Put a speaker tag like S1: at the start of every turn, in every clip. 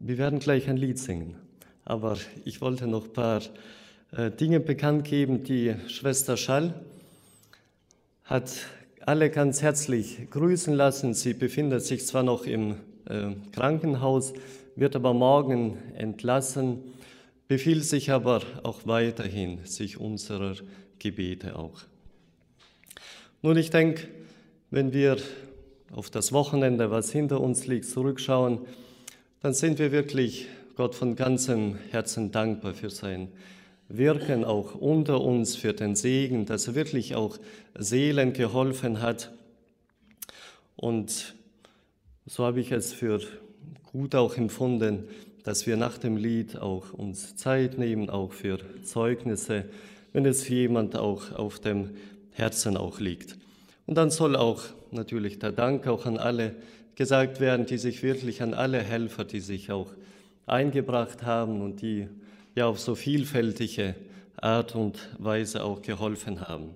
S1: Wir werden gleich ein Lied singen, aber ich wollte noch ein paar Dinge bekannt geben. Die Schwester Schall hat alle ganz herzlich grüßen lassen. Sie befindet sich zwar noch im Krankenhaus, wird aber morgen entlassen, befiehlt sich aber auch weiterhin, sich unserer Gebete auch. Nun, ich denke, wenn wir auf das Wochenende, was hinter uns liegt, zurückschauen, dann sind wir wirklich Gott von ganzem Herzen dankbar für sein Wirken auch unter uns, für den Segen, dass er wirklich auch Seelen geholfen hat. Und so habe ich es für gut auch empfunden, dass wir nach dem Lied auch uns Zeit nehmen, auch für Zeugnisse, wenn es jemand auch auf dem Herzen auch liegt. Und dann soll auch natürlich der Dank auch an alle gesagt werden, die sich wirklich an alle Helfer, die sich auch eingebracht haben und die ja auf so vielfältige Art und Weise auch geholfen haben.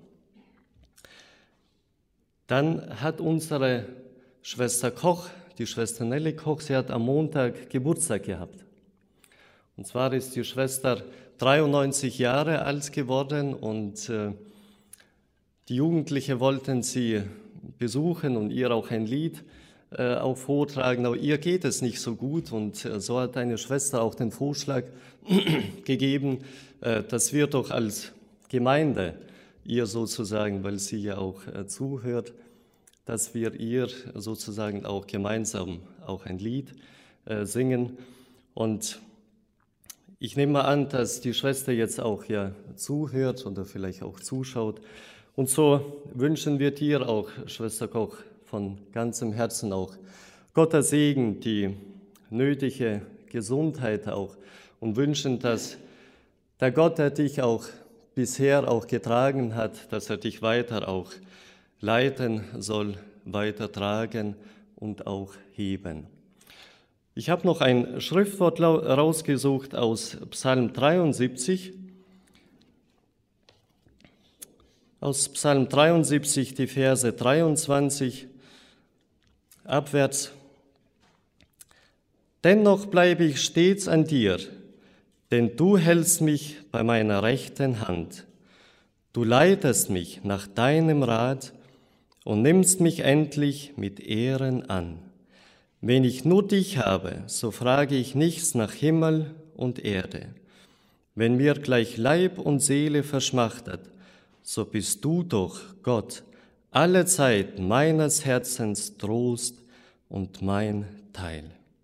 S1: Dann hat unsere Schwester Koch, die Schwester Nelly Koch, sie hat am Montag Geburtstag gehabt. Und zwar ist die Schwester 93 Jahre alt geworden und die Jugendlichen wollten sie besuchen und ihr auch ein Lied auch vortragen, aber ihr geht es nicht so gut und so hat eine Schwester auch den Vorschlag gegeben, dass wir doch als Gemeinde ihr sozusagen, weil sie ja auch zuhört, dass wir ihr sozusagen auch gemeinsam auch ein Lied singen. Und ich nehme mal an, dass die Schwester jetzt auch ja zuhört oder vielleicht auch zuschaut. Und so wünschen wir dir auch, Schwester Koch, von ganzem Herzen auch Gottes Segen, die nötige Gesundheit auch und wünschen, dass der Gott, der dich auch bisher auch getragen hat, dass er dich weiter auch leiten soll, weiter tragen und auch heben. Ich habe noch ein Schriftwort rausgesucht aus Psalm 73. Aus Psalm 73, die Verse 23 abwärts. Dennoch bleibe ich stets an dir, denn du hältst mich bei meiner rechten Hand. Du leitest mich nach deinem Rat und nimmst mich endlich mit Ehren an. Wenn ich nur dich habe, so frage ich nichts nach Himmel und Erde. Wenn mir gleich Leib und Seele verschmachtet, so bist du doch, Gott, alle Zeit meines Herzens Trost und mein Teil.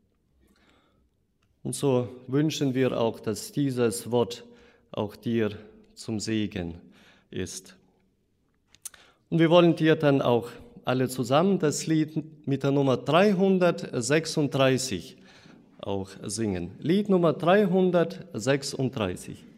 S1: Und so wünschen wir auch, dass dieses Wort auch dir zum Segen ist. Und wir wollen dir dann auch alle zusammen das Lied mit der Nummer 336 auch singen. Lied Nummer 336.